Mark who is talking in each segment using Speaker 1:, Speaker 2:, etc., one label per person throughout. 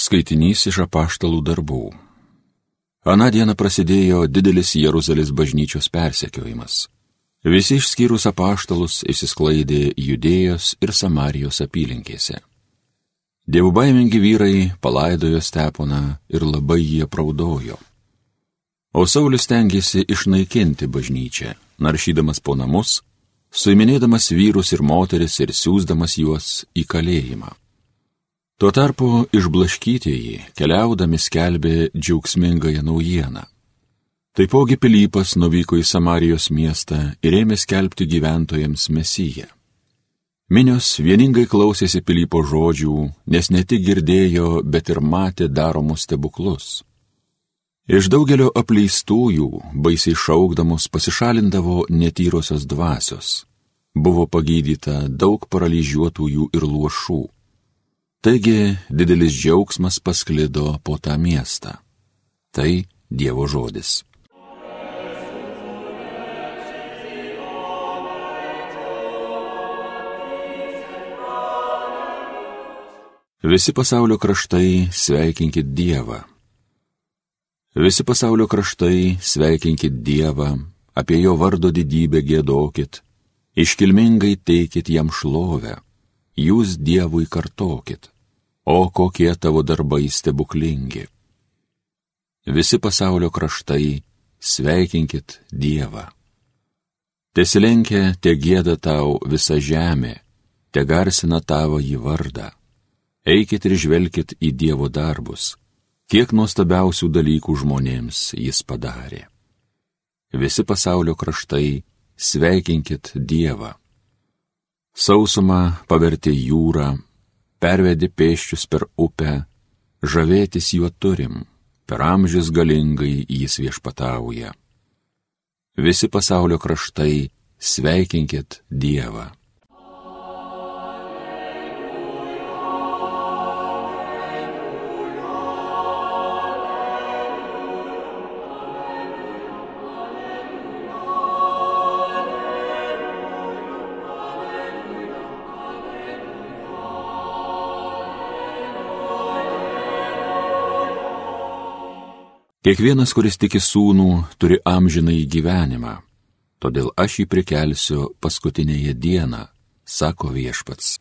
Speaker 1: Skaitinys iš Apaštalų darbų. Aną dieną prasidėjo didelis Jeruzalės bažnyčios persekiojimas. Visi išskyrus apaštalus išsisklaidė Judėjos ir Samarijos apylinkėse. Dievubaimingi vyrai palaidojo Steponą ir labai jį apraudojo. O Saulius stengėsi išnaikinti bažnyčią, naršydamas po namus, suiminėdamas vyrus ir moteris ir siųsdamas juos į kalėjimą. Tuo tarpu išblaškytieji keliaudami skelbė džiaugsmingąją naujieną. Taipogi Pilypas nuvyko į Samarijos miestą ir ėmė skelbti gyventojams Mesiją. Minios vieningai klausėsi Pilypo žodžių, nes ne tik girdėjo, bet ir matė daromus stebuklus. Iš daugelio apleistųjų, baisiai šaukdamos, pasišalindavo netyrosios dvasios. Buvo pagydyta daug paralyžiuotųjų ir luošų. Taigi didelis džiaugsmas pasklido po tą miestą. Tai Dievo žodis. Visi pasaulio kraštai sveikinkit Dievą. Visi pasaulio kraštai sveikinkit Dievą, apie jo vardo didybę giedokit, iškilmingai teikit jam šlovę. Jūs Dievui kartokit, o kokie tavo darbai stebuklingi. Visi pasaulio kraštai, sveikinkit Dievą. Tesilenkia, te gieda tau visa žemė, te garsina tavo jį vardą. Eikit ir žvelkit į Dievo darbus, kiek nuostabiausių dalykų žmonėms jis padarė. Visi pasaulio kraštai, sveikinkit Dievą. Sausumą pavertė jūrą, pervedė pėsčius per upę, žavėtis juo turim, per amžius galingai jis viešpatauja. Visi pasaulio kraštai, sveikinkit Dievą. Kiekvienas, kuris tiki sūnų, turi amžinąjį gyvenimą, todėl aš jį prikelsiu paskutinėje dieną, sako viešpats.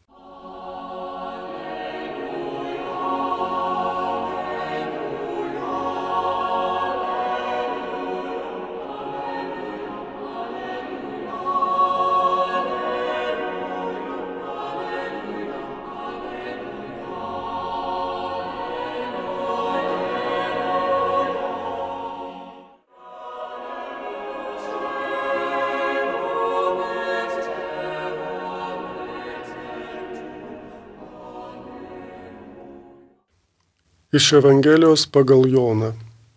Speaker 2: Iš Evangelijos pagal Joną.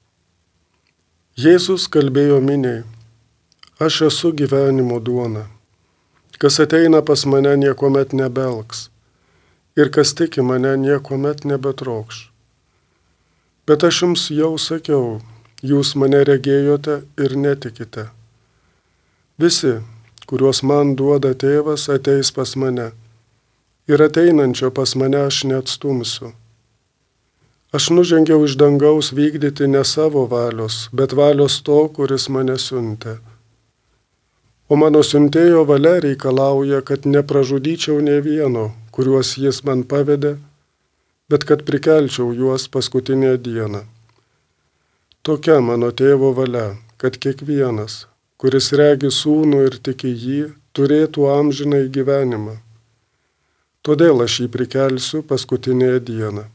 Speaker 2: Jėzus kalbėjo miniai: Aš esu gyvenimo duona. Kas ateina pas mane niekuomet nebelgs, ir kas tiki mane niekuomet nebetrokš. Bet aš jums jau sakiau, jūs mane regėjote ir netikite. Visi, kuriuos man duoda tėvas, ateis pas mane, ir ateinančio pas mane aš neatstumsiu. Aš nužengiau iš dangaus vykdyti ne savo valios, bet valios to, kuris mane siuntė. O mano siuntėjo valia reikalauja, kad nepražudyčiau nė vieno, kuriuos jis man pavedė, bet kad prikelčiau juos paskutinę dieną. Tokia mano tėvo valia, kad kiekvienas, kuris regi sūnų ir tiki jį, turėtų amžinąjį gyvenimą. Todėl aš jį prikelsiu paskutinę dieną.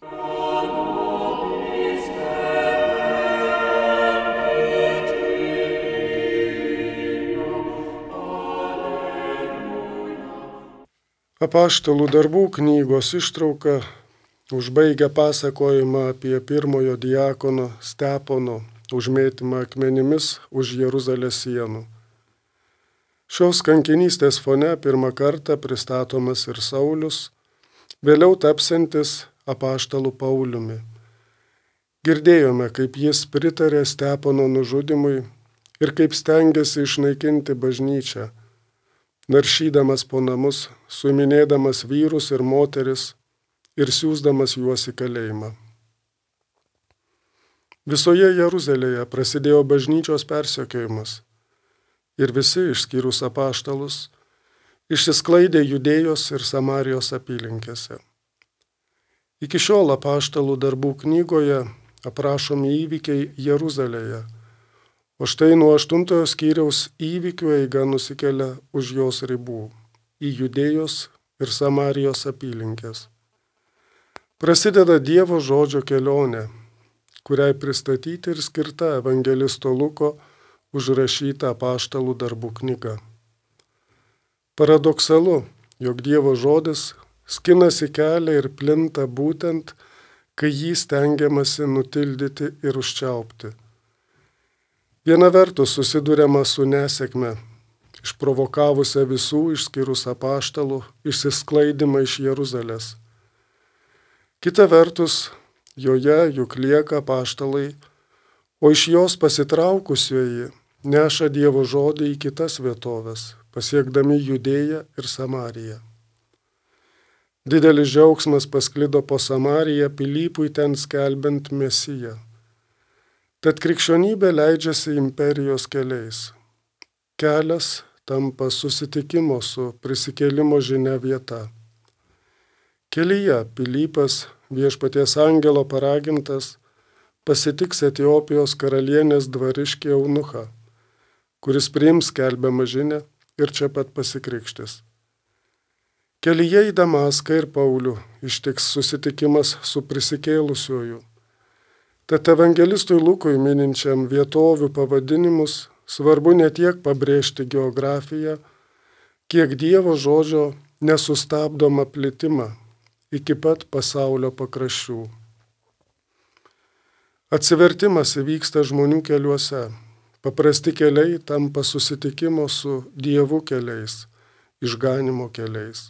Speaker 2: Apaštalų darbų knygos ištrauka užbaigia pasakojimą apie pirmojo diakono Stepono užmėtymą akmenimis už Jeruzalės sienų. Šios kankinystės fone pirmą kartą pristatomas ir Saulius, vėliau tapsiantis apaštalu Pauliumi. Girdėjome, kaip jis pritarė Stepono nužudymui ir kaip stengėsi išnaikinti bažnyčią, naršydamas po namus, suiminėdamas vyrus ir moteris ir siųsdamas juos į kalėjimą. Visoje Jeruzalėje prasidėjo bažnyčios persekiojimas ir visi, išskyrus apaštalus, išsisklaidė Judėjos ir Samarijos apylinkėse. Iki šiol apaštalų darbų knygoje aprašomi įvykiai Jeruzalėje, o štai nuo 8 skyriaus įvykių eiga nusikelia už jos ribų į Judėjos ir Samarijos apylinkės. Prasideda Dievo žodžio kelionė, kuriai pristatyti ir skirta evangelisto Luko užrašyta apaštalų darbų knyga. Paradoksalu, jog Dievo žodis skinasi kelią ir plinta būtent, kai jį stengiamasi nutildyti ir užčiaupti. Viena vertus susiduriama su nesėkme, išprovokavusią visų išskyrus apaštalų išsisklaidimą iš Jeruzalės. Kita vertus, joje juk lieka apaštalai, o iš jos pasitraukusieji neša Dievo žodį į kitas vietovės, pasiekdami Judėją ir Samariją. Didelis džiaugsmas pasklido po Samariją Pilypui ten skelbiant Mesiją. Tad krikščionybė leidžiasi imperijos keliais. Kelias tampa susitikimo su prisikėlimo žinia vieta. Kelyje Pilypas, viešpaties angelo paragintas, pasitiks Etiopijos karalienės dvariškį eunuchą, kuris priims skelbiamą žinią ir čia pat pasikrikštys. Kelyje į Damaską ir Paulių ištiks susitikimas su prisikėlusiuoju. Tad evangelistui Lukui mininčiam vietovių pavadinimus svarbu ne tiek pabrėžti geografiją, kiek Dievo žodžio nesustabdomą plitimą iki pat pasaulio pakraščių. Atsivertimas įvyksta žmonių keliuose. Paprasti keliai tampa susitikimo su Dievu keliais, išganimo keliais.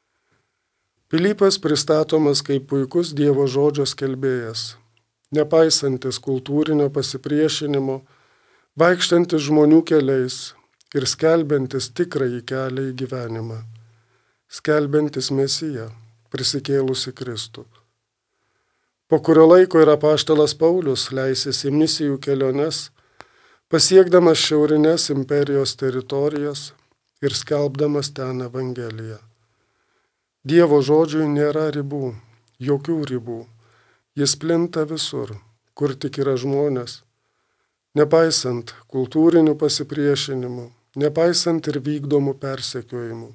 Speaker 2: Pilypas pristatomas kaip puikus Dievo žodžio skelbėjas, nepaisantis kultūrinio pasipriešinimo, vaikštantis žmonių keliais ir skelbiantis tikrąjį kelią į gyvenimą, skelbiantis Mesiją, prisikėlusi Kristų. Po kurio laiko ir apaštalas Paulius leisis į misijų keliones, pasiekdamas šiaurinės imperijos teritorijas ir skelbdamas ten Evangeliją. Dievo žodžiui nėra ribų, jokių ribų. Jis plinta visur, kur tik yra žmonės, nepaisant kultūrinių pasipriešinimų, nepaisant ir vykdomų persekiojimų.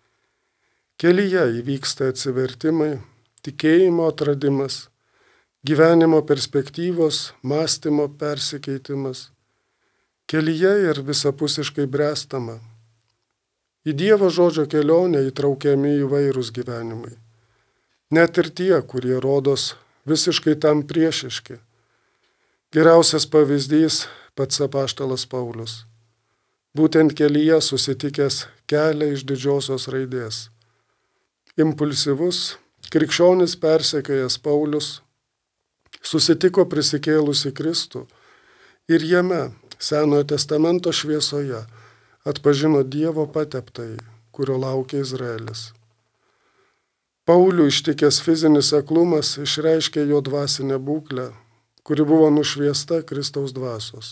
Speaker 2: Kelyje įvyksta atsivertimai, tikėjimo atradimas, gyvenimo perspektyvos, mąstymo persikeitimas. Kelyje ir visapusiškai bręstama. Į Dievo žodžio kelionę įtraukiami įvairūs gyvenimai. Net ir tie, kurie rodos visiškai tam priešiški. Geriausias pavyzdys pats apaštalas Paulius. Būtent kelyje susitikęs kelią iš didžiosios raidės. Impulsyvus, krikščionis persekiojas Paulius susitiko prisikėlusi Kristų ir jame, Senojo testamento šviesoje, atpažino Dievo pateptai, kurio laukia Izraelis. Paulių ištikęs fizinis aklumas išreiškė jo dvasinę būklę, kuri buvo nušviesta Kristaus dvasios.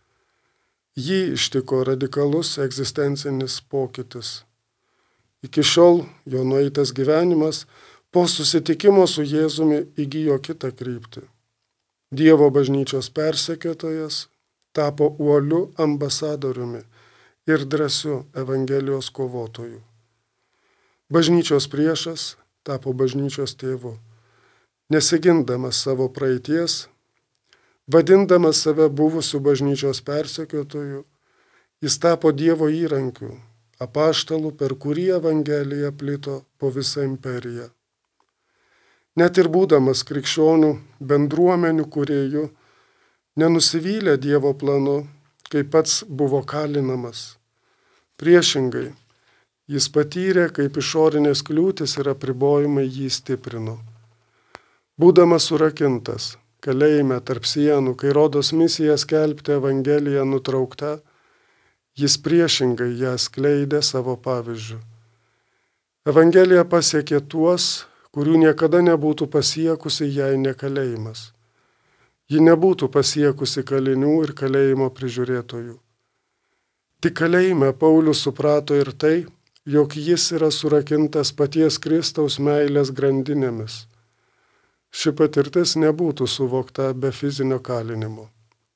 Speaker 2: Jį ištiko radikalus egzistencinis pokytis. Iki šiol jo nueitas gyvenimas po susitikimo su Jėzumi įgijo kitą kryptį. Dievo bažnyčios persekiotojas tapo uoliu ambasadoriumi ir drąsiu Evangelijos kovotoju. Bažnyčios priešas tapo bažnyčios tėvu, nesigindamas savo praeities, vadindamas save buvusiu bažnyčios persekiotoju, jis tapo Dievo įrankiu, apaštalu, per kurį Evangelija plito po visą imperiją. Net ir būdamas krikščionių bendruomenių kūrėju, nenusivylė Dievo planu, kai pats buvo kalinamas. Priešingai, jis patyrė, kaip išorinės kliūtis ir apribojimai jį stiprino. Būdamas surakintas, kalėjime tarp sienų, kai Rodos misija skelbti Evangeliją nutraukta, jis priešingai ją skleidė savo pavyzdžiu. Evangelija pasiekė tuos, kurių niekada nebūtų pasiekusi, jei ne kalėjimas. Ji nebūtų pasiekusi kalinių ir kalėjimo prižiūrėtojų. Tik kalėjime Paulius suprato ir tai, jog jis yra surakintas paties Kristaus meilės grandinėmis. Ši patirtis nebūtų suvokta be fizinio kalinimo.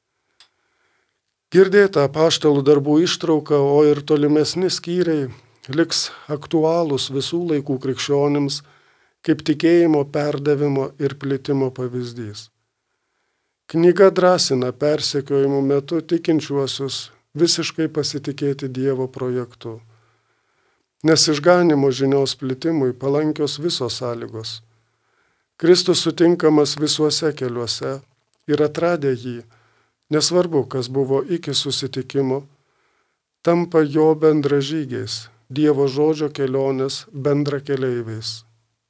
Speaker 2: Girdėta apaštalų darbų ištrauka, o ir tolimesni skyriai liks aktualūs visų laikų krikščionims kaip tikėjimo perdavimo ir plitimo pavyzdys. Knyga drąsina persekiojimų metu tikinčiuosius visiškai pasitikėti Dievo projektu, nes išganimo žinios plitimui palankios visos sąlygos. Kristus sutinkamas visuose keliuose ir atradę jį, nesvarbu, kas buvo iki susitikimo, tampa jo bendražygiais, Dievo žodžio kelionės bendrakeleiviais.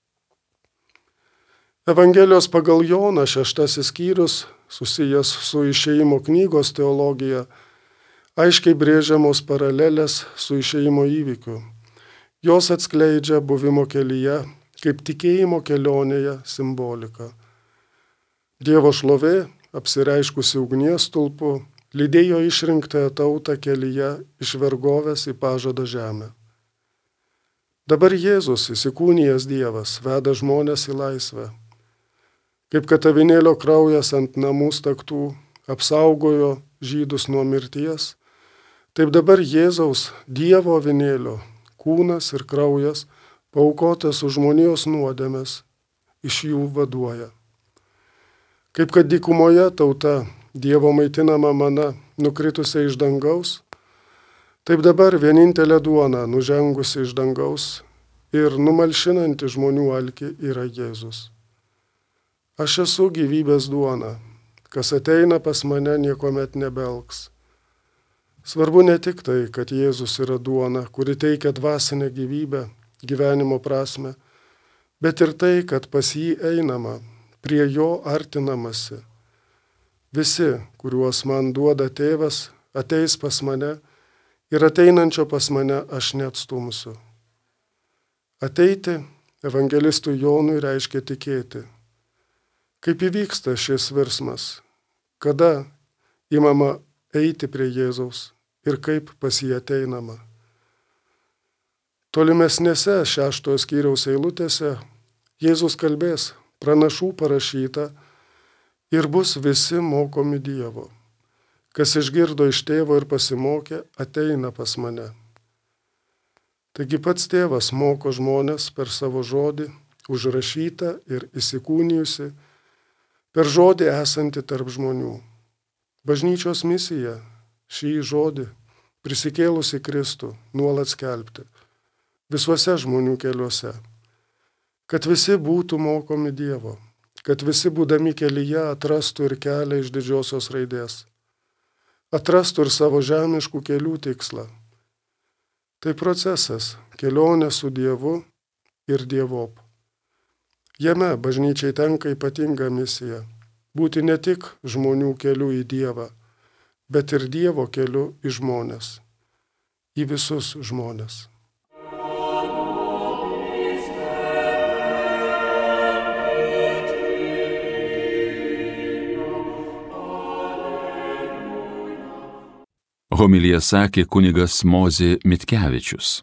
Speaker 2: Evangelijos pagal Joną 6 skyrius, susijęs su Išėjimo knygos teologija, aiškiai brėžiamos paralelės su Išėjimo įvykiu. Jos atskleidžia buvimo kelyje kaip tikėjimo kelionėje simboliką. Dievo šlovė, apsireiškusi ugnies stulpu, lydėjo išrinktąją tautą kelyje iš vergovės į pažado žemę. Dabar Jėzus, įsikūnijęs Dievas, veda žmones į laisvę. Kaip kad avinėlio kraujas ant namų staktų apsaugojo žydus nuo mirties, taip dabar Jėzaus Dievo avinėlio kūnas ir kraujas, paaukotas už žmonijos nuodėmes, iš jų vaduoja. Kaip kad dykumoje tauta Dievo maitinama mana nukritusi iš dangaus, taip dabar vienintelė duona nužengusi iš dangaus ir numalšinanti žmonių alkį yra Jėzus. Aš esu gyvybės duona, kas ateina pas mane niekuomet nebelgs. Svarbu ne tik tai, kad Jėzus yra duona, kuri teikia dvasinę gyvybę, gyvenimo prasme, bet ir tai, kad pas jį einama, prie jo artinamasi. Visi, kuriuos man duoda tėvas, ateis pas mane ir ateinančio pas mane aš neatstumsiu. Ateiti evangelistui Jonui reiškia tikėti. Kaip įvyksta šis virsmas? Kada imama eiti prie Jėzaus ir kaip pas jį ateinama? Tolimesnėse 6 skyriaus eilutėse Jėzus kalbės, pranašų parašyta, ir bus visi mokomi Dievo. Kas išgirdo iš tėvo ir pasimokė, ateina pas mane. Taigi pats tėvas moko žmonės per savo žodį, užrašytą ir įsikūnijusi, per žodį esantį tarp žmonių. Bažnyčios misija šį žodį, prisikėlusi Kristų, nuolat skelbti visuose žmonių keliuose, kad visi būtų mokomi Dievo, kad visi būdami kelyje atrastų ir kelią iš didžiosios raidės, atrastų ir savo žemiškų kelių tikslą. Tai procesas, kelionė su Dievu ir Dievop. Jame bažnyčiai tenka ypatinga misija – būti ne tik žmonių keliu į Dievą, bet ir Dievo keliu į žmones, į visus žmones.
Speaker 1: Homiliją sakė kunigas Mozė Mitkevičius.